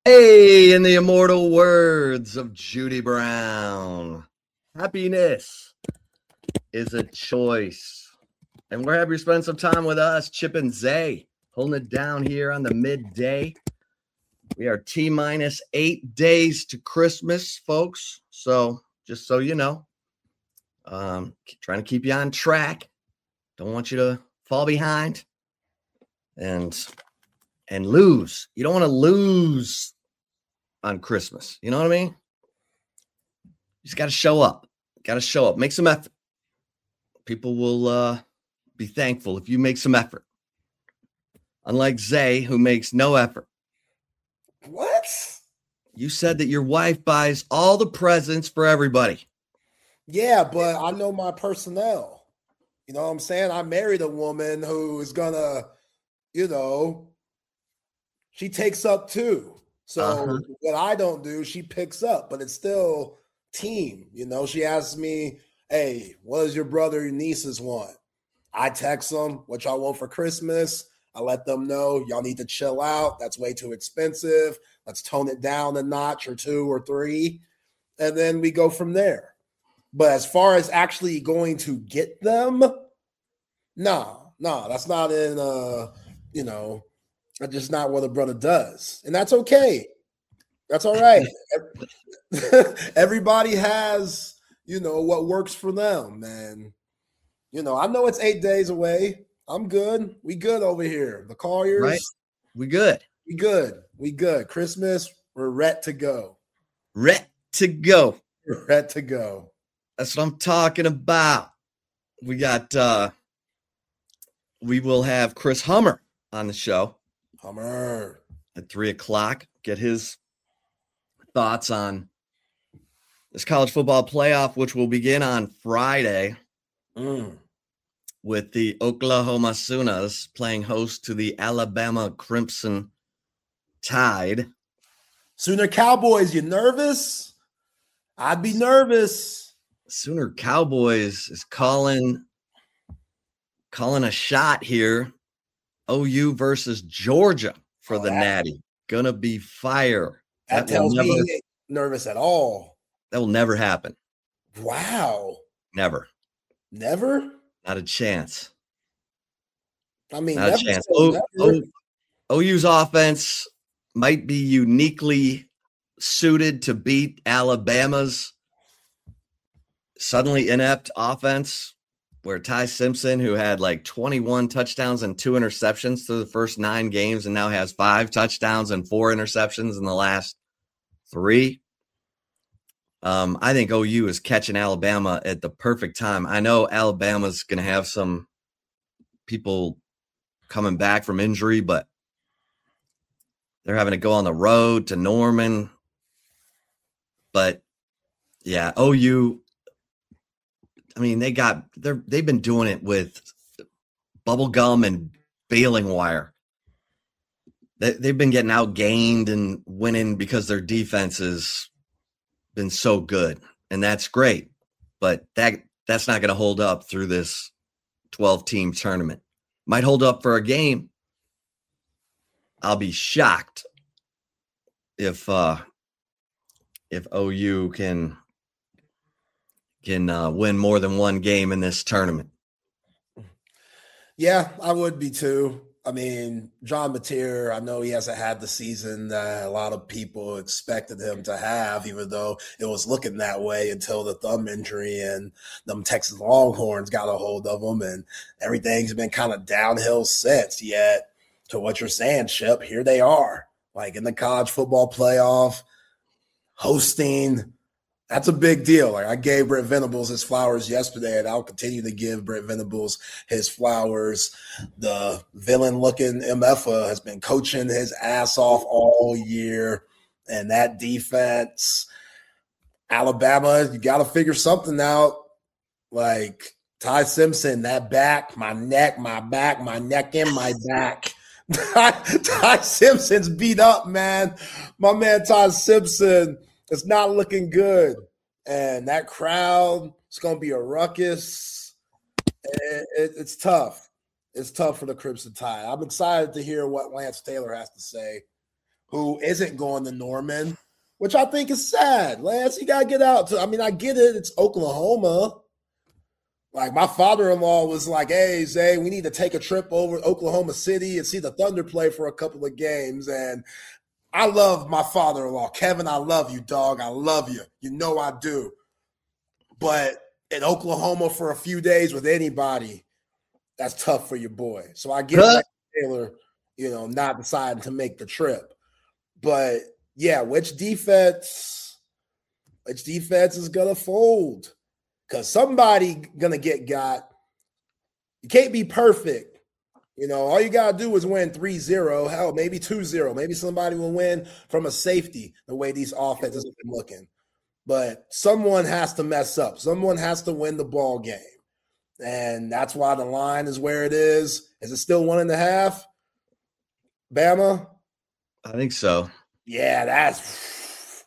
Hey, in the immortal words of Judy Brown, happiness is a choice. And we're happy to spend some time with us, Chip and Zay, holding it down here on the midday. We are T-minus 8 days to Christmas, folks. So just so you know, trying to keep you on track. Don't want you to fall behind and lose. You don't want to lose on Christmas. You know what I mean? You just got to show up. Got to show up. Make some effort. People will be thankful if you make some effort. Unlike Zay, who makes no effort. What? You said that your wife buys all the presents for everybody. Yeah, but I know my personnel. You know what I'm saying? I married a woman who is gonna, she takes up too. So what I don't do, she picks up, but it's still team. She asks me, hey, what does your brother or nieces want? I text them what y'all want for Christmas. I let them know y'all need to chill out. That's way too expensive. Let's tone it down a notch or two or three. And then we go from there. But as far as actually going to get them, no, that's not in, that's just not what a brother does. And that's okay. That's all right. Everybody has, what works for them. And, I know it's 8 days away. I'm good. We good over here. The Colliers. Right. We good. We good. Christmas, we're ready to go. Ready to go. Ready to go. That's what I'm talking about. We got, we will have Chris Hummer on the show. Hummer. At 3:00. Get his thoughts on this college football playoff, which will begin on Friday with the Oklahoma Sooners playing host to the Alabama Crimson Tide. Sooner Cowboys, you nervous? I'd be nervous. Sooner Cowboys is calling a shot here. OU versus Georgia for the Natty. Gonna be fire. That tells me he ain't nervous at all. That will never happen. Wow. Never. Never? Not a chance. I mean, not a chance. OU's offense might be uniquely suited to beat Alabama's suddenly inept offense, where Ty Simpson, who had like 21 touchdowns and 2 interceptions through the first 9 games and now has 5 touchdowns and 4 interceptions in the last 3. I think OU is catching Alabama at the perfect time. I know Alabama's going to have some people coming back from injury, but they're having to go on the road to Norman. But yeah, OU, I mean, they've been doing it with bubble gum and baling wire. They've been getting outgained and winning because their defense has been so good, and that's great. But that's not going to hold up through this 12-team tournament. Might hold up for a game. I'll be shocked if OU can win more than one game in this tournament. Yeah, I would be too. I mean, John Mateer, I know he hasn't had the season that a lot of people expected him to have, even though it was looking that way until the thumb injury and them Texas Longhorns got a hold of him, and everything's been kind of downhill since. Yet, to what you're saying, Chip, here they are, like in the college football playoff, hosting. That's a big deal. Like, I gave Brent Venables his flowers yesterday, and I'll continue to give Brent Venables his flowers. The villain-looking MFA has been coaching his ass off all year, and that defense, Alabama, you got to figure something out. Like Ty Simpson, that back, my neck, my back, my neck, and my back. Ty Simpson's beat up, man. My man Ty Simpson. It's not looking good. And that crowd, it's going to be a ruckus. It's tough. It's tough for the Crimson Tide. I'm excited to hear what Lance Taylor has to say who isn't going to Norman, which I think is sad. Lance, you got to get out. I mean, I get it. It's Oklahoma. Like, my father-in-law was like, hey, Zay, we need to take a trip over to Oklahoma City and see the Thunder play for a couple of games. And I love my father-in-law. Kevin, I love you, dog. I love you. You know I do. But in Oklahoma for a few days with anybody, that's tough for your boy. So I get Rex Taylor, not deciding to make the trip. But, yeah, which defense is going to fold? Because somebody going to get got. You can't be perfect. All you got to do is win 3-0. Hell, maybe 2-0. Maybe somebody will win from a safety the way these offenses have been looking. But someone has to mess up. Someone has to win the ball game. And that's why the line is where it is. Is it still 1.5? Bama? I think so. Yeah, that's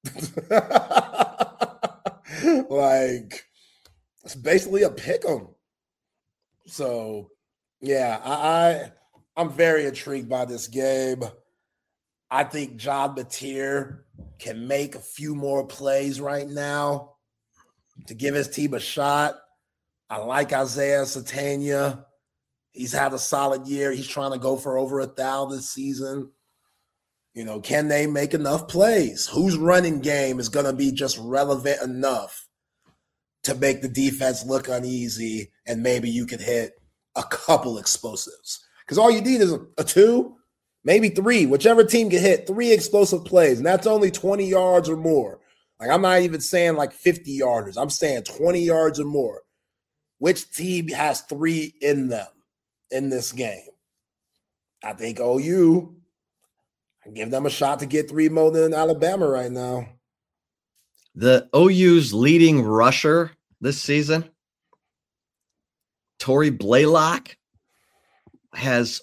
like, it's basically a pick 'em. So, yeah, I'm very intrigued by this game. I think John Mateer can make a few more plays right now to give his team a shot. I like Isaiah Satania. He's had a solid year. He's trying to go for over 1,000 this season. Can they make enough plays? Whose running game is going to be just relevant enough to make the defense look uneasy, and maybe you could hit a couple explosives? Because all you need is a 2, maybe 3, whichever team can hit 3 explosive plays, and that's only 20 yards or more. Like, I'm not even saying like 50 yarders. I'm saying 20 yards or more. Which team has 3 in them in this game? I think OU. I give them a shot to get 3 more than Alabama right now. The OU's leading rusher this season, Torrey Blaylock, has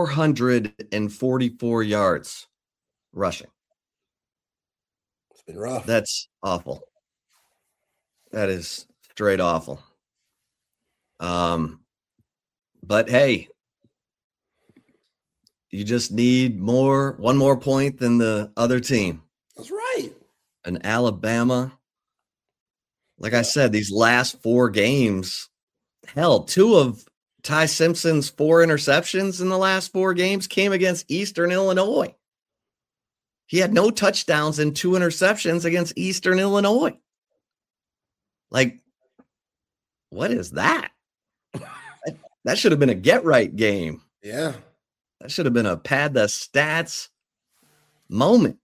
444 yards rushing. It's been rough. That's awful. That is straight awful. But hey, you just need one more point than the other team. That's right. And Alabama, like I said, these last 4 games, hell, 2 of Ty Simpson's 4 interceptions in the last 4 games came against Eastern Illinois. He had no touchdowns and 2 interceptions against Eastern Illinois. Like, what is that? That should have been a get-right game. Yeah. That should have been a pad the stats moment.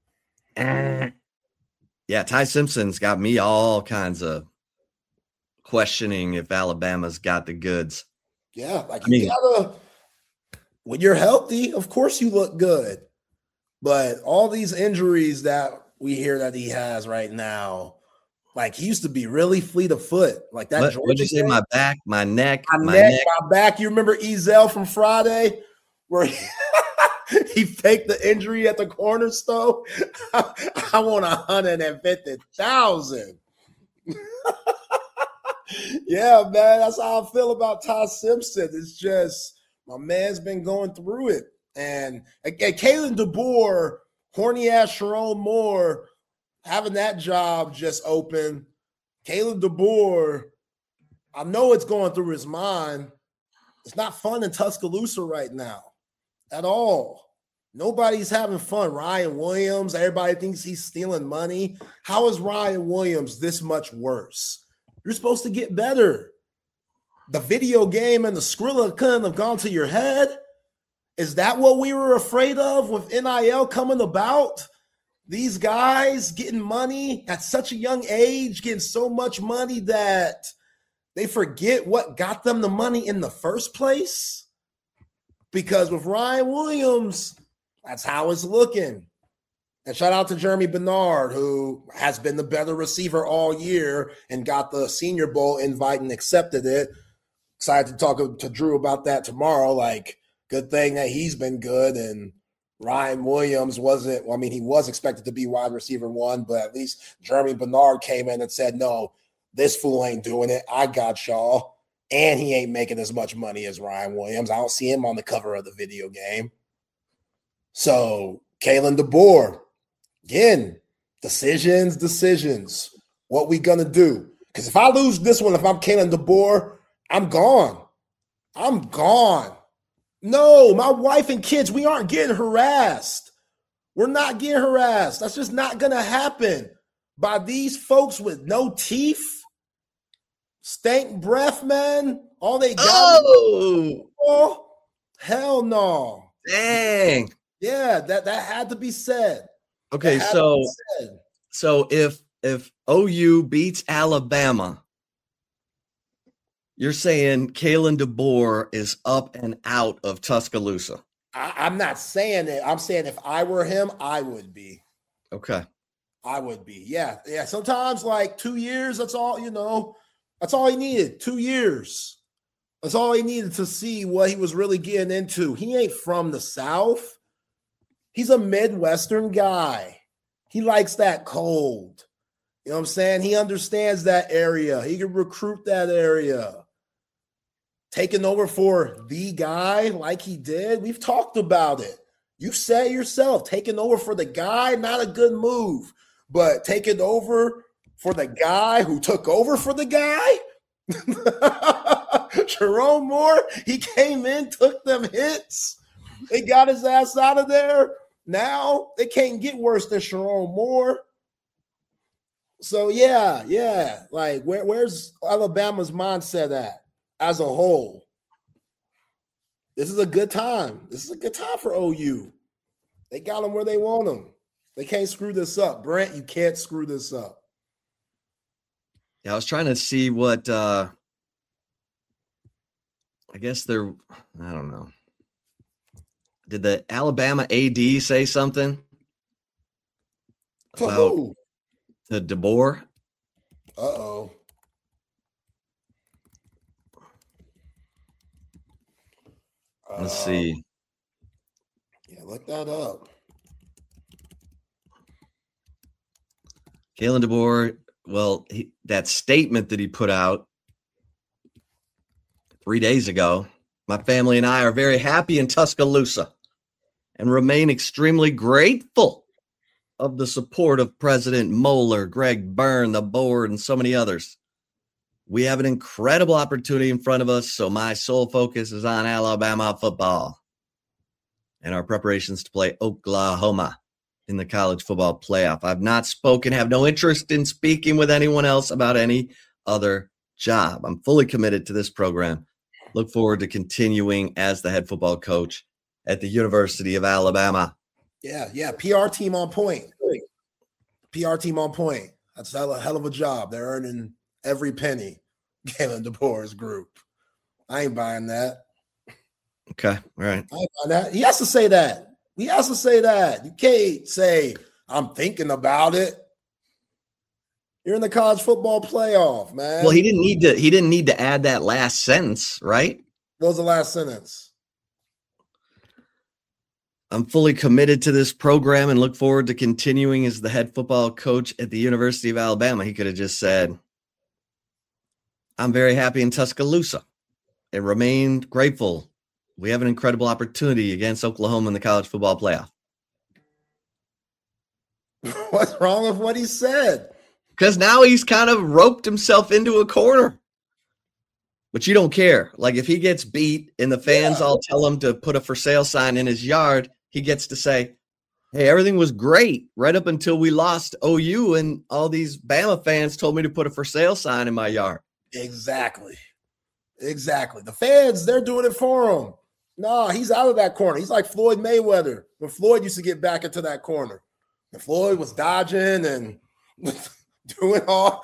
Yeah, Ty Simpson's got me all kinds of questioning if Alabama's got the goods. Yeah, like gotta, when you're healthy, of course you look good. But all these injuries that we hear that he has right now, like, he used to be really fleet of foot. Like that. What'd you say? My back, my neck, my back. You remember Ezel from Friday, where he faked the injury at the cornerstone? I want 150,000. Yeah, man, that's how I feel about Ty Simpson. It's just, my man's been going through it. And Kalen DeBoer, horny-ass Sharon Moore, having that job just open. Kalen DeBoer, I know it's going through his mind. It's not fun in Tuscaloosa right now at all. Nobody's having fun. Ryan Williams, everybody thinks he's stealing money. How is Ryan Williams this much worse? You're supposed to get better. The video game and the Skrilla couldn't have gone to your head. Is that what we were afraid of with NIL coming about? These guys getting money at such a young age, getting so much money that they forget what got them the money in the first place? Because with Ryan Williams, that's how it's looking. And shout out to Jeremy Bernard, who has been the better receiver all year and got the Senior Bowl invite and accepted it. Excited to talk to Drew about that tomorrow. Like, good thing that he's been good. And Ryan Williams wasn't, well, I mean, he was expected to be wide receiver 1, but at least Jeremy Bernard came in and said, no, this fool ain't doing it. I got y'all. And he ain't making as much money as Ryan Williams. I don't see him on the cover of the video game. So Kalen DeBoer. Again, decisions. What we gonna do? Because if I lose this one, if I'm Kalen DeBoer, I'm gone. No, my wife and kids, we aren't getting harassed. We're not getting harassed. That's just not gonna happen by these folks with no teeth, stank breath, man. All they got. Oh, hell no. Dang. Yeah, that had to be said. Okay, so if OU beats Alabama, you're saying Kalen DeBoer is up and out of Tuscaloosa. I'm not saying it. I'm saying if I were him, I would be. Okay. I would be. Yeah. Sometimes like 2 years, that's all, that's all he needed. 2 years. That's all he needed to see what he was really getting into. He ain't from the South. He's a Midwestern guy. He likes that cold. You know what I'm saying? He understands that area. He can recruit that area. Taking over for the guy like he did, we've talked about it. You said it yourself, taking over for the guy, not a good move. But taking over for the guy who took over for the guy, Jerome Moore, he came in, took them hits. They got his ass out of there. Now they can't get worse than Jerome Moore. So yeah. Like where's Alabama's mindset at as a whole? This is a good time. This is a good time for OU. They got them where they want them. They can't screw this up. Brent, you can't screw this up. Yeah, I was trying to see what I guess I don't know. Did the Alabama AD say something about the DeBoer? Uh-oh. Let's see. Yeah, look that up. Kalen DeBoer, well, that statement that he put out 3 days ago, my family and I are very happy in Tuscaloosa and remain extremely grateful of the support of President Moeller, Greg Byrne, the board, and so many others. We have an incredible opportunity in front of us, so my sole focus is on Alabama football and our preparations to play Oklahoma in the college football playoff. I've not spoken, have no interest in speaking with anyone else about any other job. I'm fully committed to this program. Look forward to continuing as the head football coach at the University of Alabama. Yeah. PR team on point. That's a hell of a job. They're earning every penny. Kalen DeBoer's group. I ain't buying that. Okay. All right. I ain't buying that. He has to say that. You can't say, I'm thinking about it. You're in the college football playoff, man. Well, he didn't need to add that last sentence, right? What was the last sentence? I'm fully committed to this program and look forward to continuing as the head football coach at the University of Alabama. He could have just said, I'm very happy in Tuscaloosa and remained grateful. We have an incredible opportunity against Oklahoma in the college football playoff. What's wrong with what he said? Because now he's kind of roped himself into a corner. But you don't care. Like if he gets beat and the fans all tell him to put a for sale sign in his yard, he gets to say, hey, everything was great right up until we lost OU and all these Bama fans told me to put a for sale sign in my yard. Exactly. The fans, they're doing it for him. No, he's out of that corner. He's like Floyd Mayweather when Floyd used to get back into that corner. And Floyd was dodging and doing all.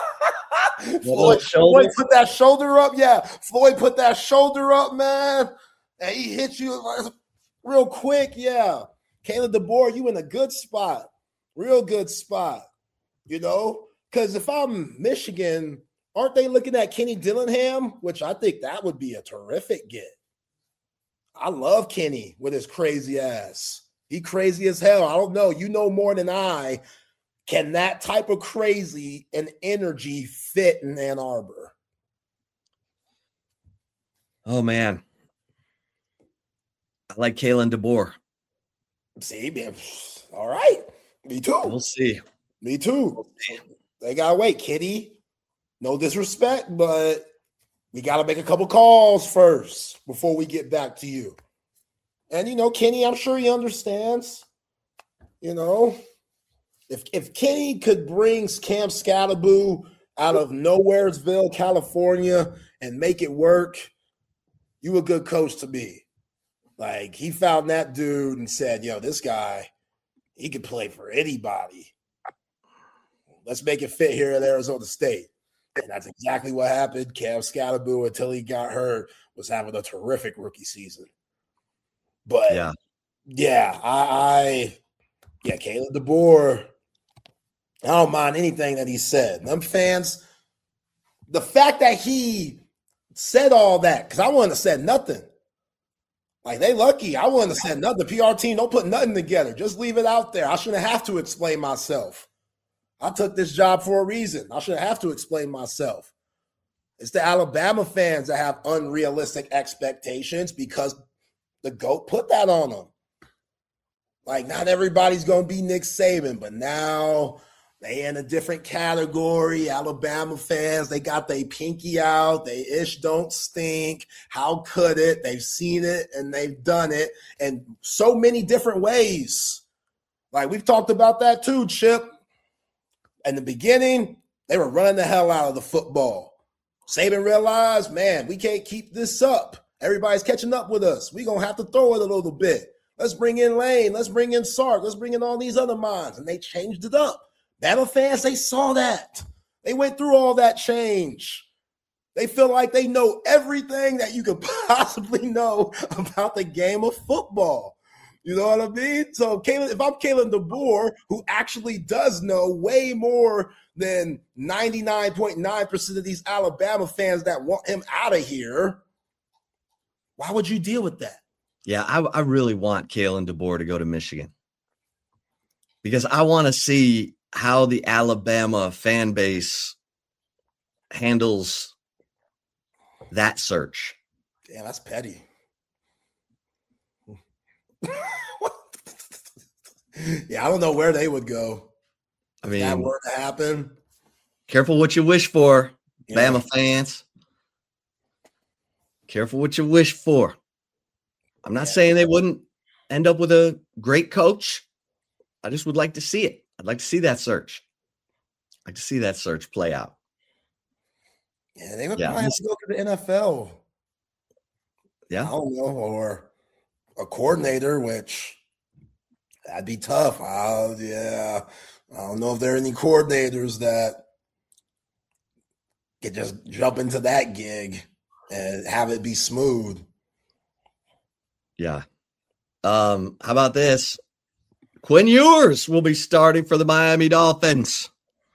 Floyd put that shoulder up. Yeah, Floyd put that shoulder up, man. And he hit you real quick. Yeah. Kalen DeBoer, you in a good spot. Real good spot. Because if I'm Michigan, aren't they looking at Kenny Dillingham? Which I think that would be a terrific get. I love Kenny with his crazy ass. He crazy as hell. I don't know. You know more than I. Can that type of crazy and energy fit in Ann Arbor? Oh, man. I like Kalen DeBoer. See, man, all right. Me too. We'll see. Me too. They gotta wait, Kitty. No disrespect, but we gotta make a couple calls first before we get back to you. And Kenny, I'm sure he understands. If Kenny could bring Cam Scatterboo out of Nowheresville, California, and make it work, you a good coach to be. Like, he found that dude and said, yo, this guy, he could play for anybody. Let's make it fit here at Arizona State. And that's exactly what happened. Cam Scatterboo, until he got hurt, was having a terrific rookie season. But, Kalen DeBoer, I don't mind anything that he said. Them fans, the fact that he said all that, because I wouldn't have said nothing. Like, they lucky. I wouldn't have said nothing. The PR team, don't put nothing together. Just leave it out there. I shouldn't have to explain myself. I took this job for a reason. I shouldn't have to explain myself. It's the Alabama fans that have unrealistic expectations because the GOAT put that on them. Like, not everybody's going to be Nick Saban, but now they in a different category. Alabama fans, they got their pinky out. They ish don't stink. How could it? They've seen it and they've done it in so many different ways. Like, we've talked about that too, Chip. In the beginning, they were running the hell out of the football. Saban realized, man, we can't keep this up. Everybody's catching up with us. We're going to have to throw it a little bit. Let's bring in Lane. Let's bring in Sark. Let's bring in all these other minds. And they changed it up. Bama fans, they saw that. They went through all that change. They feel like they know everything that you could possibly know about the game of football. You know what I mean? So if I'm Kalen DeBoer, who actually does know way more than 99.9% of these Alabama fans that want him out of here, why would you deal with that? Yeah, I really want Kalen DeBoer to go to Michigan because I want to see how the Alabama fan base handles that search. Damn, that's petty. Yeah, I don't know where they would go. I mean, if that were to happen. Careful what you wish for, Bama fans. Careful what you wish for. I'm not saying they wouldn't end up with a great coach. I just would like to see it. I'd like to see that search. I'd like to see that search play out. Yeah, they would probably have to go to the NFL. Yeah. I don't know, or a coordinator, which that'd be tough. I don't know if there are any coordinators that could just jump into that gig and have it be smooth. Yeah. How about this? Quinn Ewers will be starting for the Miami Dolphins.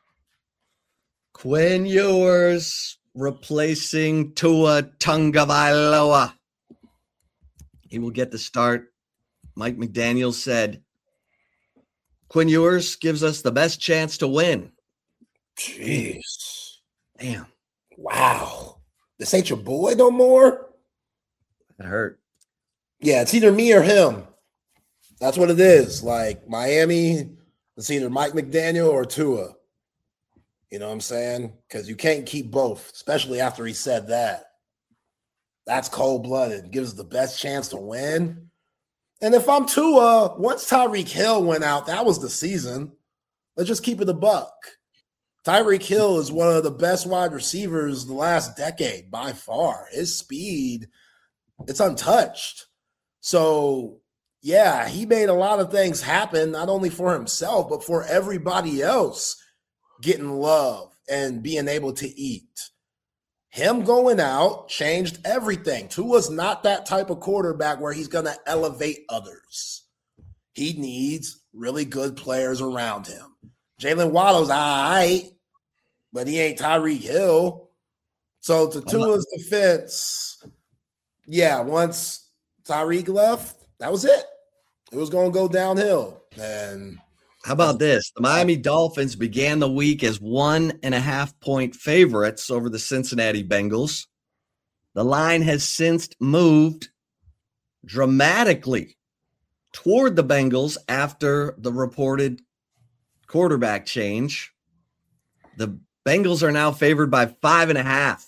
Quinn Ewers replacing Tua Tagovailoa. He will get the start. Mike McDaniel said, Quinn Ewers gives us the best chance to win. Jeez. Damn. Wow. This ain't your boy no more? That hurt. Yeah, it's either me or him. That's what it is. Like, Miami, it's either Mike McDaniel or Tua. You know what I'm saying? Because you can't keep both, especially after he said that. That's cold-blooded. Gives us the best chance to win. And if I'm Tua, once Tyreek Hill went out, that was the season. Let's just keep it a buck. Tyreek Hill is one of the best wide receivers the last decade by far. His speed, it's untouched. So, yeah, he made a lot of things happen, not only for himself, but for everybody else getting love and being able to eat. Him going out changed everything. Tua's not that type of quarterback where he's going to elevate others. He needs really good players around him. Jalen Waddle's all right, but he ain't Tyreek Hill. So to Tua's defense, yeah, once Tyreek left, that was it. It was going to go downhill. And how about this? The Miami Dolphins began the week as 1.5-point favorites over the Cincinnati Bengals. The line has since moved dramatically toward the Bengals after the reported quarterback change. The Bengals are now favored by 5.5.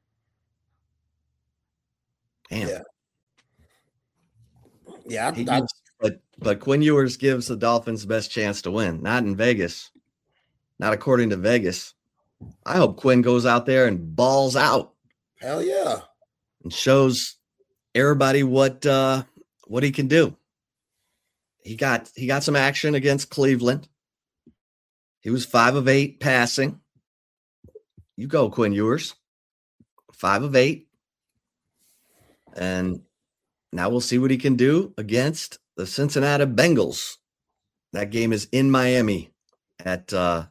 Damn. Yeah. But Quinn Ewers gives the Dolphins the best chance to win. Not in Vegas. Not according to Vegas. I hope Quinn goes out there and balls out. Hell yeah. And shows everybody what he can do. He got some action against Cleveland. He was 5 of 8 passing. You go, Quinn Ewers. 5 of 8. And now we'll see what he can do against the Cincinnati Bengals. That game is in Miami at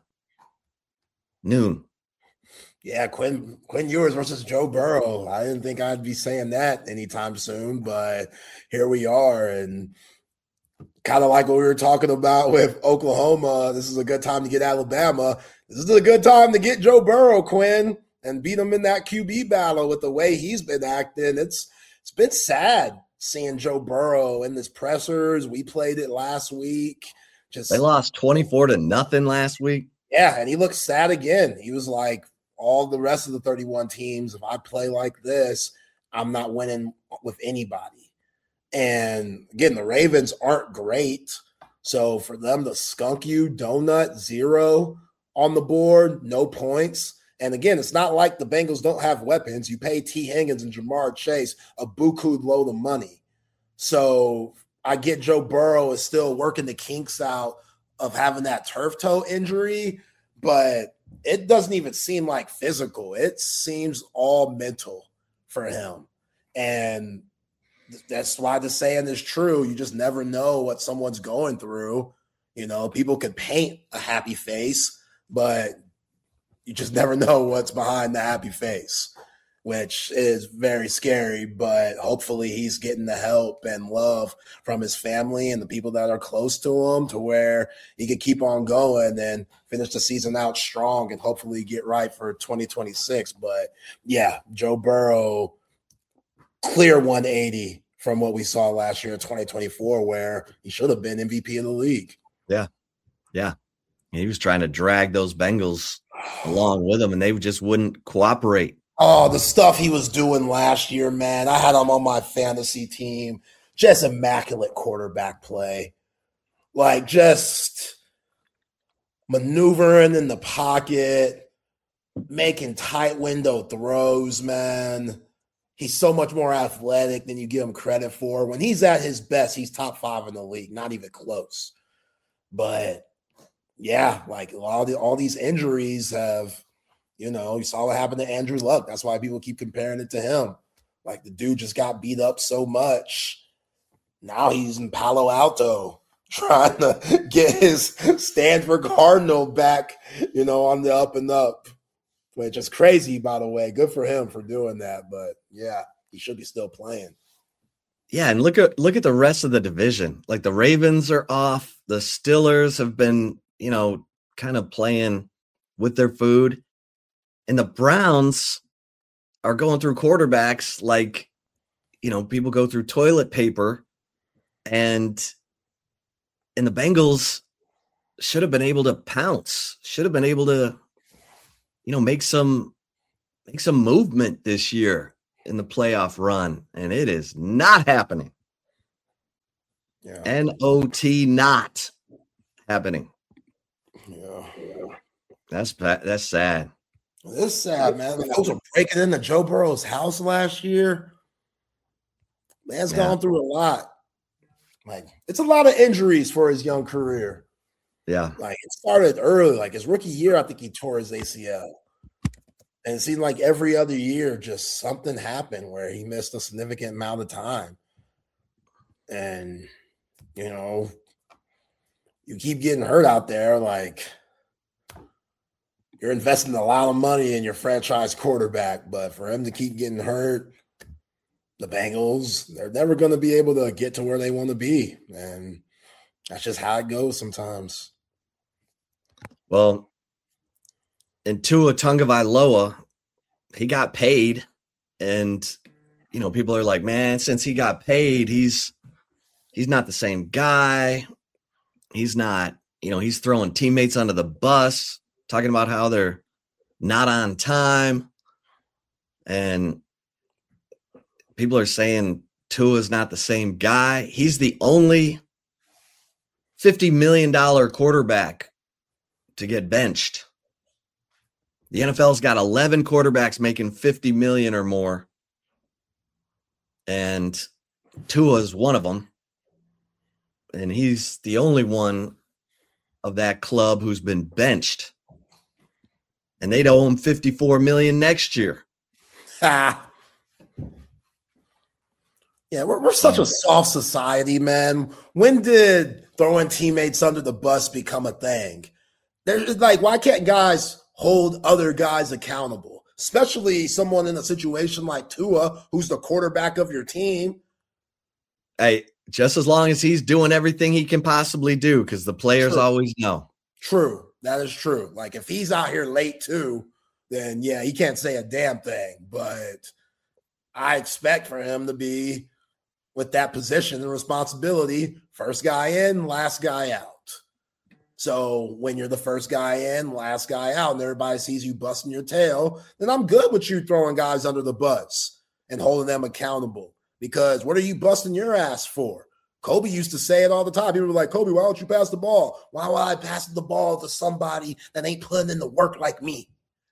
noon. Yeah, Quinn Ewers versus Joe Burrow. I didn't think I'd be saying that anytime soon, but here we are. And kind of like what we were talking about with Oklahoma, this is a good time to get Alabama. This is a good time to get Joe Burrow, Quinn, and beat him in that QB battle with the way he's been acting. It's been sad seeing Joe Burrow in this pressers. We played it last week. They lost 24-0 last week. Yeah, and he looked sad again. He was like, all the rest of the 31 teams, if I play like this, I'm not winning with anybody. And again, the Ravens aren't great. So for them to skunk you, donut, 0 on the board, no points. And again, it's not like the Bengals don't have weapons. You pay T. Higgins and Jamar Chase a buku load of money. So I get Joe Burrow is still working the kinks out of having that turf toe injury, but it doesn't even seem like physical. It seems all mental for him. And that's why the saying is true. You just never know what someone's going through. You know, people could paint a happy face, but you just never know what's behind the happy face, which is very scary. But hopefully he's getting the help and love from his family and the people that are close to him to where he could keep on going and finish the season out strong and hopefully get right for 2026. But yeah, Joe Burrow, clear 180 from what we saw last year in 2024, where he should have been MVP of the league. Yeah. Yeah. He was trying to drag those Bengals along with him, and they just wouldn't cooperate. Oh, the stuff he was doing last year, man. I had him on my fantasy team. Just immaculate quarterback play. Like, just maneuvering in the pocket, making tight window throws, man. He's so much more athletic than you give him credit for. When he's at his best, he's top 5 in the league, not even close. But yeah, like all these injuries have, you know, you saw what happened to Andrew Luck. That's why people keep comparing it to him. Like, the dude just got beat up so much. Now he's in Palo Alto trying to get his Stanford Cardinal back, you know, on the up and up, which is crazy, by the way. Good for him for doing that. But yeah, he should be still playing. Yeah, and look at the rest of the division. Like, the Ravens are off. The Steelers have been, you know, kind of playing with their food. And the Browns are going through quarterbacks like, you know, people go through toilet paper. And the Bengals should have been able to pounce, should have been able to, you know, make some movement this year in the playoff run. And it is not happening. Yeah. N-O-T, not happening. Yeah. That's sad. It's sad, man. The folks were breaking into Joe Burrow's house last year. Man's gone through a lot. Like, it's a lot of injuries for his young career. Yeah. Like, it started early. Like, his rookie year, I think he tore his ACL. And it seemed like every other year, just something happened where he missed a significant amount of time. And, you know, you keep getting hurt out there, like, you're investing a lot of money in your franchise quarterback, but for him to keep getting hurt, the Bengals, they're never going to be able to get to where they want to be. And that's just how it goes sometimes. Well, in Tua Tagovailoa, he got paid. And, you know, people are like, man, since he got paid, he's he's not the same guy. He's not, he's throwing teammates under the bus, talking about how they're not on time. And people are saying Tua's not the same guy. He's the only $50 million quarterback to get benched. The NFL's got 11 quarterbacks making $50 million or more. And Tua's one of them. And he's the only one of that club who's been benched. And they'd owe him $54 million next year. Yeah, we're such a soft society, man. When did throwing teammates under the bus become a thing? There's like, why can't guys hold other guys accountable? Especially someone in a situation like Tua, who's the quarterback of your team. Hey, just as long as he's doing everything he can possibly do, because the players always know. True. That is true. Like, if he's out here late too, then yeah, he can't say a damn thing. But I expect for him to be with that position and responsibility, first guy in, last guy out. So when you're the first guy in, last guy out, and everybody sees you busting your tail, then I'm good with you throwing guys under the bus and holding them accountable. Because what are you busting your ass for? Kobe used to say it all the time. People were like, Kobe, why don't you pass the ball? Why would I pass the ball to somebody that ain't putting in the work like me?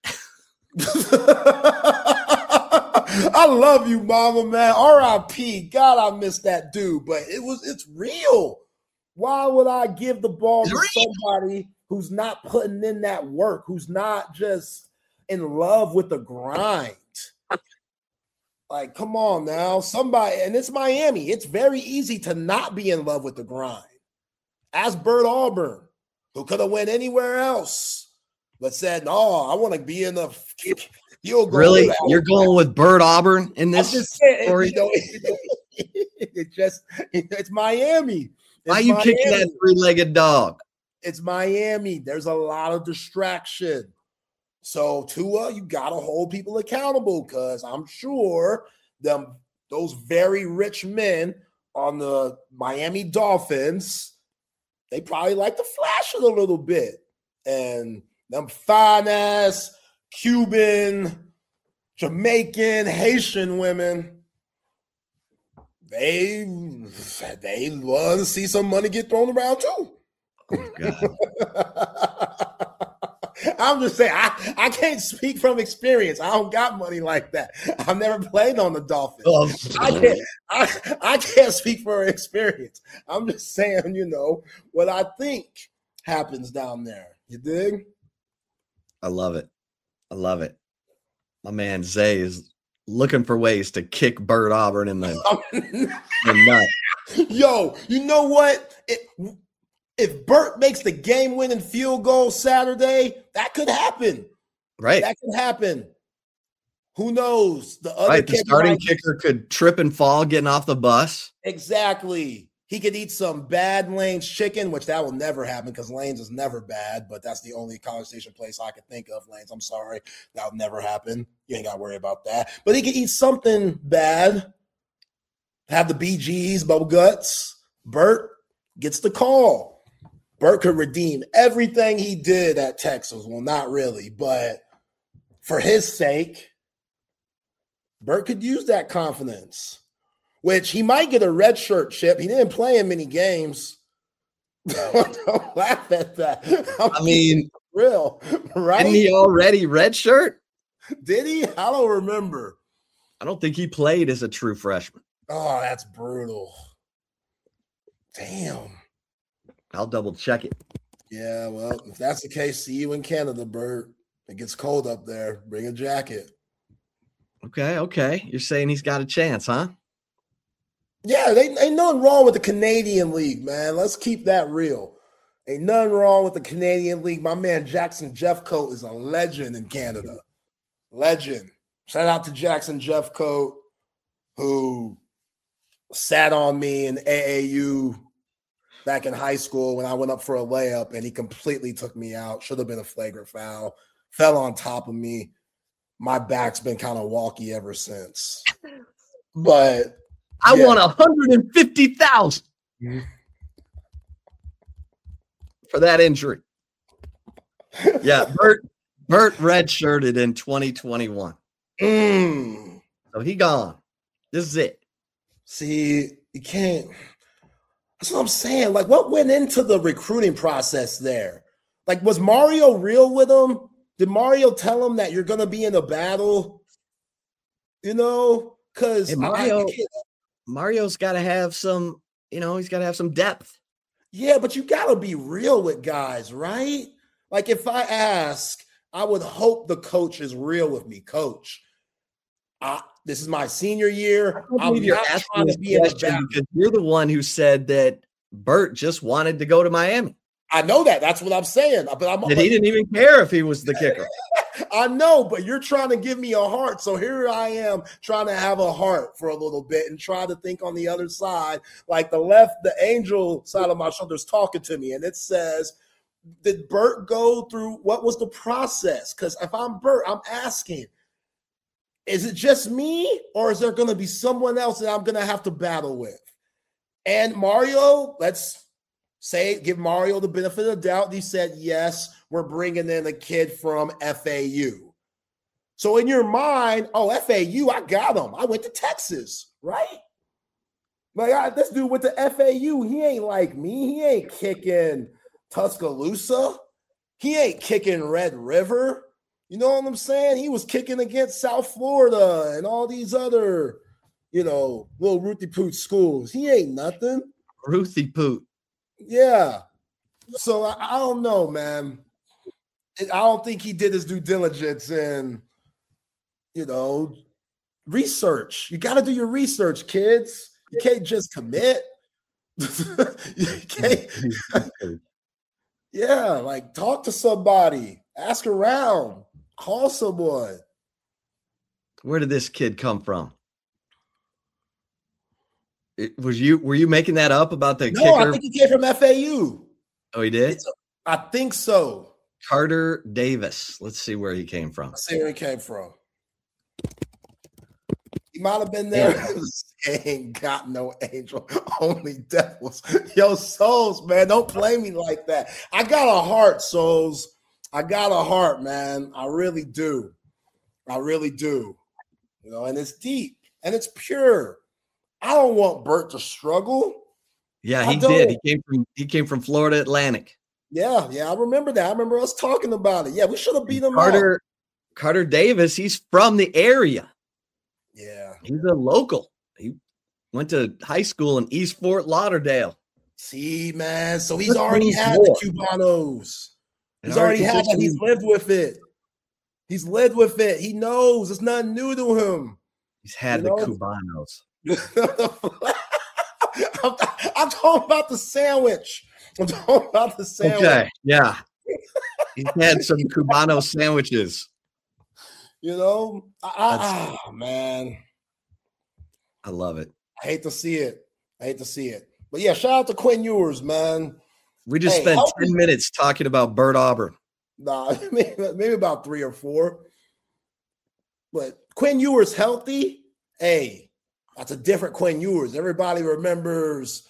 I love you, mama, man. R.I.P. God, I miss that dude. But it's real. Why would I give the ball to somebody who's not putting in that work, who's not just in love with the grind? Like, come on now. Somebody, and it's Miami. It's very easy to not be in love with the grind. Ask Bert Auburn, who could have went anywhere else, but said, no, I want to be in the field goal. Really? You're going with Bert Auburn in this story? It's Miami. Why are you kicking that three-legged dog? It's Miami. There's a lot of distraction. So, Tua, you got to hold people accountable, because I'm sure those very rich men on the Miami Dolphins, they probably like to flash it a little bit. And them fine-ass Cuban, Jamaican, Haitian women, they want to see some money get thrown around too. Oh, God. I'm just saying, I can't speak from experience. I don't got money like that. I've never played on the Dolphins. Oh. I can't speak for experience. I'm just saying, what I think happens down there. You dig? I love it. I love it. My man Zay is looking for ways to kick Bert Auburn in the nut. Yo, you know what? If Bert makes the game-winning field goal Saturday, that could happen. Right. That could happen. Who knows? The starting kicker could trip and fall getting off the bus. Exactly. He could eat some bad Lane's chicken, which that will never happen because Lane's is never bad, but that's the only College Station place I could think of. Lane's, I'm sorry. That would never happen. You ain't got to worry about that. But he could eat something bad, have the BGs, bubble guts. Bert gets the call. Bert could redeem everything he did at Texas. Well, not really, but for his sake, Bert could use that confidence, which he might get a red shirt chip. He didn't play in many games. Don't laugh at that. I mean, real, right? Didn't he already red shirt? Did he? I don't remember. I don't think he played as a true freshman. Oh, that's brutal. Damn. I'll double check it. Yeah, well, if that's the case, see you in Canada, Bert. It gets cold up there. Bring a jacket. Okay. You're saying he's got a chance, huh? Yeah, ain't nothing wrong with the Canadian League, man. Let's keep that real. Ain't nothing wrong with the Canadian League. My man Jackson Jeffcoat is a legend in Canada. Legend. Shout out to Jackson Jeffcoat, who sat on me in AAU back in high school when I went up for a layup, and he completely took me out. Should have been a flagrant foul. Fell on top of me. My back's been kind of wonky ever since. But I won $150,000. for that injury. Yeah, Burt redshirted in 2021. So he gone. This is it. See, you can't. That's what I'm saying. Like, what went into the recruiting process there? Like, was Mario real with him? Did Mario tell him that you're going to be in a battle? You know, because hey, Mario's got to have some, he's got to have some depth. Yeah, but you got to be real with guys, right? Like, if I ask, I would hope the coach is real with me. Coach, this is my senior year. I'm not trying to be in a battle. Because you're the one who said that Burt just wanted to go to Miami. I know that. That's what I'm saying. But he didn't even care if he was the kicker. I know, but you're trying to give me a heart. So here I am trying to have a heart for a little bit and try to think on the other side, like the angel side of my shoulder is talking to me. And it says, did Burt go through, what was the process? Because if I'm Burt, I'm asking, is it just me or is there going to be someone else that I'm going to have to battle with? And Mario, let's say, give Mario the benefit of the doubt. He said, yes, we're bringing in a kid from FAU. So in your mind, FAU, I got him. I went to Texas, right? Like, this dude went to FAU. He ain't like me. He ain't kicking Tuscaloosa. He ain't kicking Red River. You know what I'm saying? He was kicking against South Florida and all these other, little Ruthie Poot schools. He ain't nothing. Ruthie Poot. Yeah. So I don't know, man. I don't think he did his due diligence and, research. You got to do your research, kids. You can't just commit. You can't. Yeah, like talk to somebody, ask around, call someone. Where did this kid come from? Were you making that up about the kicker? No, I think he came from FAU. Oh, he did? I think so. Carter Davis. Let's see where he came from. Let's see where he came from. He might have been there. Yeah. Ain't got no angel, only devils. Yo, Souls, man, don't play me like that. I got a heart, Souls. I got a heart, man. I really do. I really do. And it's deep and it's pure. I don't want Burt to struggle. Yeah, he did. He came from Florida Atlantic. Yeah, I remember that. I remember us talking about it. Yeah, we should have beat him out. Carter Davis, he's from the area. Yeah. He's a local. He went to high school in East Fort Lauderdale. See, man. So he's already had the Cubanos. He's already had that. He's lived with it. He's lived with it. He knows. It's nothing new to him. He's had the Cubanos. I'm talking about the sandwich. Okay, yeah. He's had some Cubano sandwiches. Man. I love it. I hate to see it. But yeah, shout out to Quinn Ewers, man. We just spent 10 minutes talking about Burt Auburn. Nah, maybe about 3 or 4. But Quinn Ewers healthy. Hey, that's a different Quinn Ewers. Everybody remembers,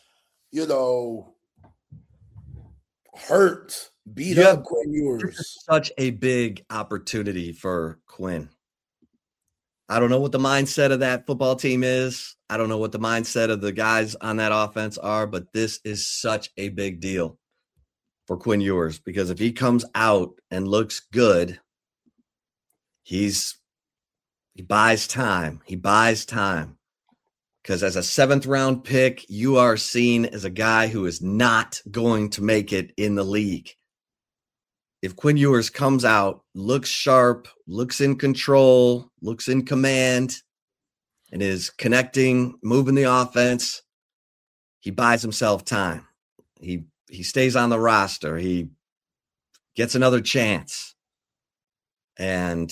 hurt, beat up Quinn Ewers. Such a big opportunity for Quinn. I don't know what the mindset of that football team is. I don't know what the mindset of the guys on that offense are, but this is such a big deal for Quinn Ewers because if he comes out and looks good, he buys time. He buys time. Because as a 7th round pick, you are seen as a guy who is not going to make it in the league. If Quinn Ewers comes out, looks sharp, looks in control, looks in command, and is connecting, moving the offense, he buys himself time. He stays on the roster. He gets another chance. And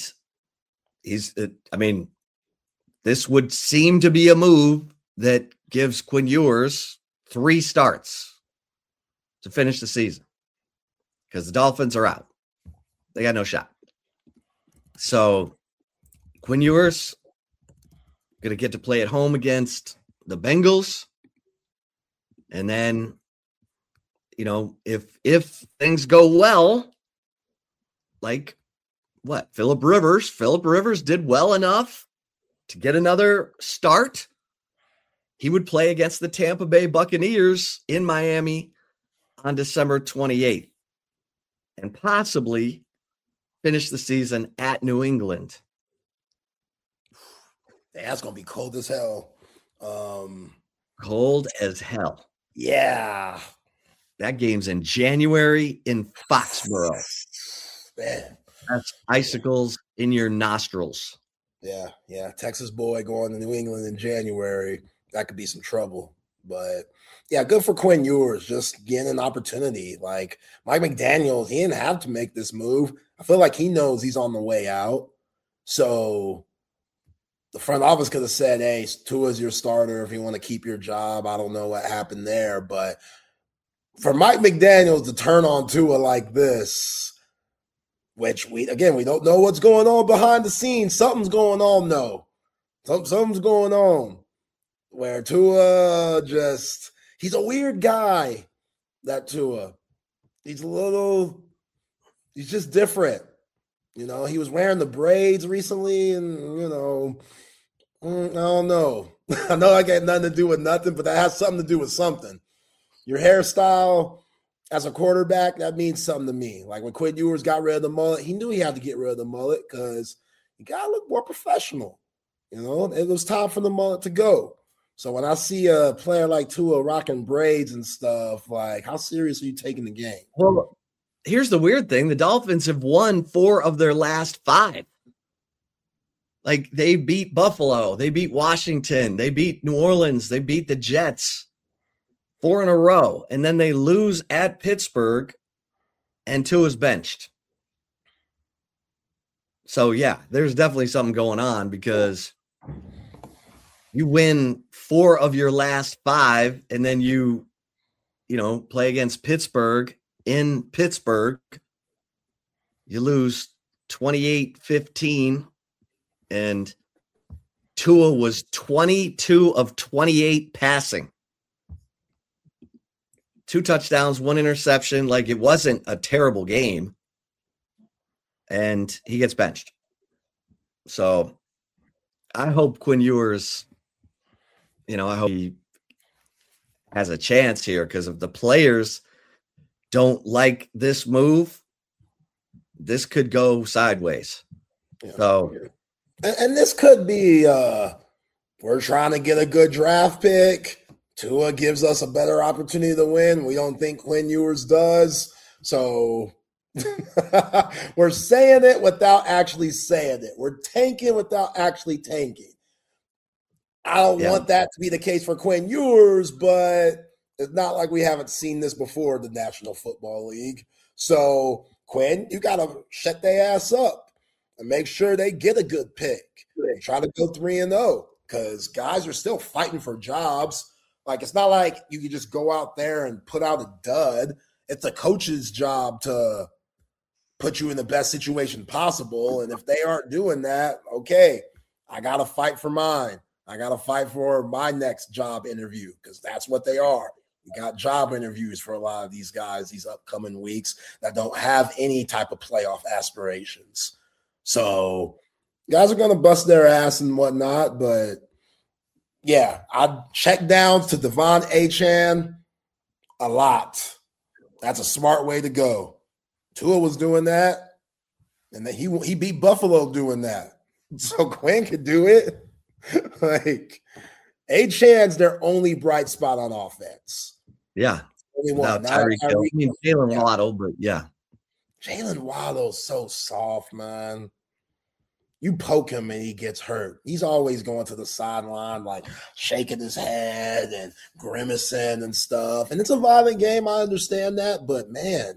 this would seem to be a move that gives Quinn Ewers 3 starts to finish the season because the Dolphins are out. They got no shot. So Quinn Ewers going to get to play at home against the Bengals And then, if things go well, like what? Phillip Rivers did well enough to get another start. He would play against the Tampa Bay Buccaneers in Miami on December 28th and possibly finish the season at New England. That's going to be cold as hell. Cold as hell. Yeah. That game's in January in Foxborough. Man. That's icicles in your nostrils. Yeah. Texas boy going to New England in January. That could be some trouble. But, yeah, good for Quinn Ewers, just getting an opportunity. Like, Mike McDaniels, he didn't have to make this move. I feel like he knows he's on the way out. So the front office could have said, hey, Tua's your starter if you want to keep your job. I don't know what happened there. But for Mike McDaniels to turn on Tua like this, which we don't know what's going on behind the scenes. Something's going on, though. Something's going on where Tua he's a weird guy, that Tua. He's just different. He was wearing the braids recently and, I don't know. I know I got nothing to do with nothing, but that has something to do with something. Your hairstyle as a quarterback, that means something to me. Like when Quinn Ewers got rid of the mullet, he knew he had to get rid of the mullet because you got to look more professional. It was time for the mullet to go. So when I see a player like Tua rocking braids and stuff, like, how serious are you taking the game? Well, here's the weird thing. The Dolphins have won 4 of their last 5. Like, they beat Buffalo. They beat Washington. They beat New Orleans. They beat the Jets 4 in a row. And then they lose at Pittsburgh, and Tua's benched. So, yeah, there's definitely something going on because you win 4 of your last 5, and then you play against Pittsburgh in Pittsburgh. You lose 28-15, and Tua was 22 of 28 passing. 2 touchdowns, 1 interception. Like, it wasn't a terrible game. And he gets benched. So I hope Quinn Ewers, I hope he has a chance here, because if the players don't like this move, this could go sideways. Yeah. So, and this could be we're trying to get a good draft pick. Tua gives us a better opportunity to win. We don't think Quinn Ewers does. So we're saying it without actually saying it. We're tanking without actually tanking. I don't want that to be the case for Quinn Ewers, but it's not like we haven't seen this before in the National Football League. So, Quinn, you got to shut their ass up and make sure they get a good pick. Try to go 3-0 because guys are still fighting for jobs. Like, it's not like you can just go out there and put out a dud. It's a coach's job to put you in the best situation possible. And if they aren't doing that, okay, I got to fight for mine. I got to fight for my next job interview because that's what they are. You got job interviews for a lot of these guys these upcoming weeks that don't have any type of playoff aspirations. So guys are going to bust their ass and whatnot, but yeah, I'd check down to Devon Achane a lot. That's a smart way to go. Tua was doing that, and then he beat Buffalo doing that. So Quinn could do it. Like, Achane's their only bright spot on offense. Yeah. Only one. Tyreek Hill. I mean, Jalen Waddle, but yeah. Jalen Waddle's so soft, man. You poke him and he gets hurt. He's always going to the sideline, like shaking his head and grimacing and stuff. And it's a violent game. I understand that. But, man,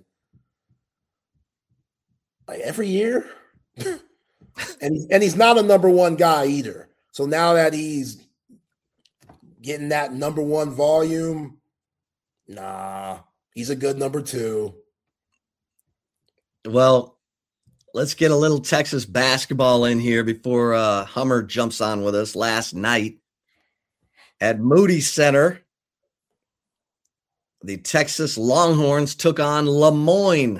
like every year. and he's not a number one guy either. So now that he's getting that number one volume, nah, he's a good number 2. Well, let's get a little Texas basketball in here before Hummer jumps on with us. Last night at Moody Center, the Texas Longhorns took on Lemoyne.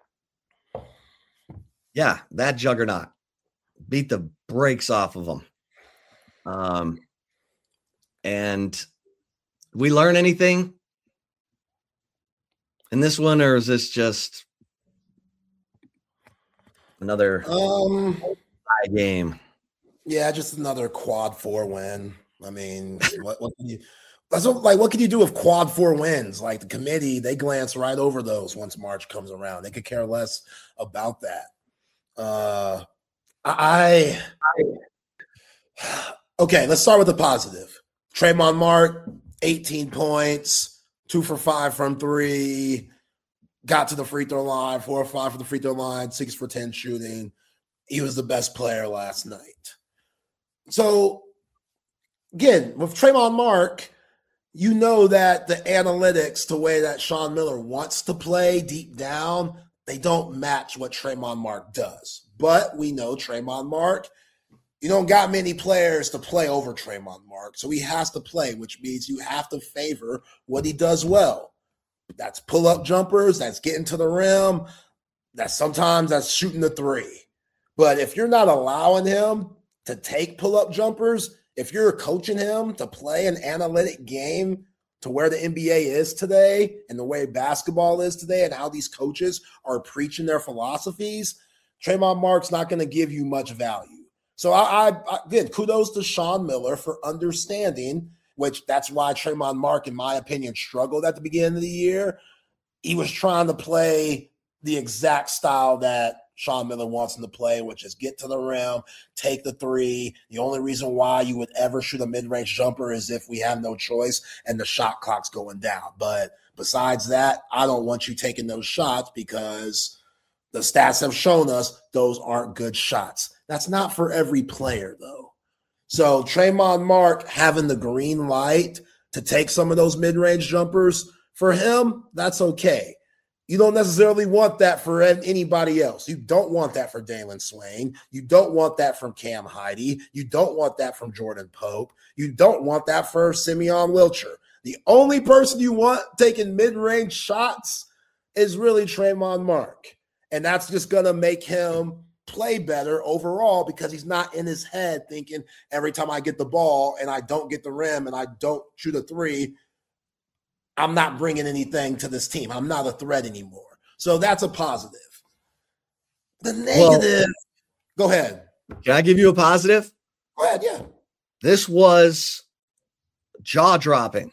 Yeah, that juggernaut beat the brakes off of them. And we learn anything in this one, or is this just another game? Yeah, just another quad 4 win. I mean, what can you do with quad 4 wins? Like the committee, they glance right over those once March comes around. They could care less about that. Okay, let's start with the positive. Tremont Mark, 18 points, 2 for 5 from 3, got to the free throw line, 4 or 5 for the free throw line, 6 for 10 shooting. He was the best player last night. So, again, with Tremont Mark, you know that the analytics, the way that Sean Miller wants to play deep down, they don't match what Tremont Mark does. But we know Tremont Mark, you don't got many players to play over Tremont Mark, so he has to play, which means you have to favor what he does well. That's pull-up jumpers, that's getting to the rim, that's shooting the 3. But if you're not allowing him to take pull-up jumpers, if you're coaching him to play an analytic game to where the NBA is today and the way basketball is today and how these coaches are preaching their philosophies, Tremont Mark's not going to give you much value. So again, kudos to Sean Miller for understanding, which that's why Tremont Mark, in my opinion, struggled at the beginning of the year. He was trying to play the exact style that Sean Miller wants him to play, which is get to the rim, take the 3. The only reason why you would ever shoot a mid-range jumper is if we have no choice and the shot clock's going down. But besides that, I don't want you taking those shots because the stats have shown us those aren't good shots. That's not for every player, though. So Tremont Mark having the green light to take some of those mid-range jumpers, for him, that's okay. You don't necessarily want that for anybody else. You don't want that for Dalen Swain. You don't want that from Cam Heide. You don't want that from Jordan Pope. You don't want that for Simeon Wilcher. The only person you want taking mid-range shots is really Tremont Mark. And that's just going to make him play better overall because he's not in his head thinking every time I get the ball and I don't get the rim and I don't shoot a 3, I'm not bringing anything to this team. I'm not a threat anymore. So that's a positive. The negative, go ahead. Can I give you a positive? Go ahead, yeah. This was jaw-dropping.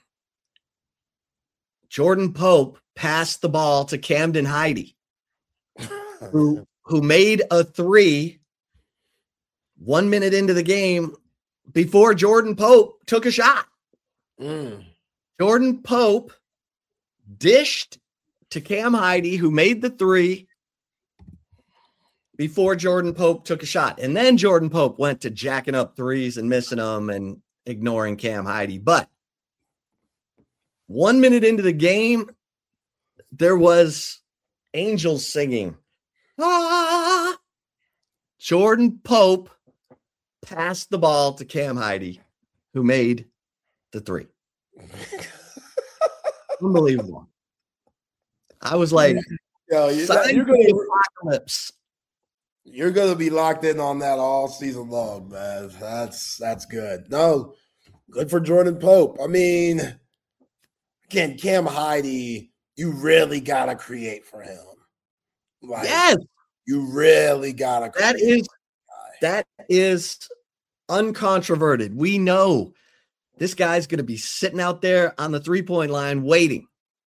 Jordan Pope passed the ball to Camden Heide, who made a 3 1 minute into the game before Jordan Pope took a shot. Jordan Pope dished to Cam Heide, who made the 3 before Jordan Pope took a shot. And then Jordan Pope went to jacking up 3s and missing them and ignoring Cam Heide. But 1 minute into the game, there was angels singing. Ah! Jordan Pope passed the ball to Cam Heide, who made the 3. Unbelievable. I was like, you're going to be locked in on that all season long, man. That's good. No, good for Jordan Pope. I mean, again, Cam Heide, you really got to create for him. Like, yes. You really got to create. That is uncontroverted. We know this guy's going to be sitting out there on the 3-point line waiting.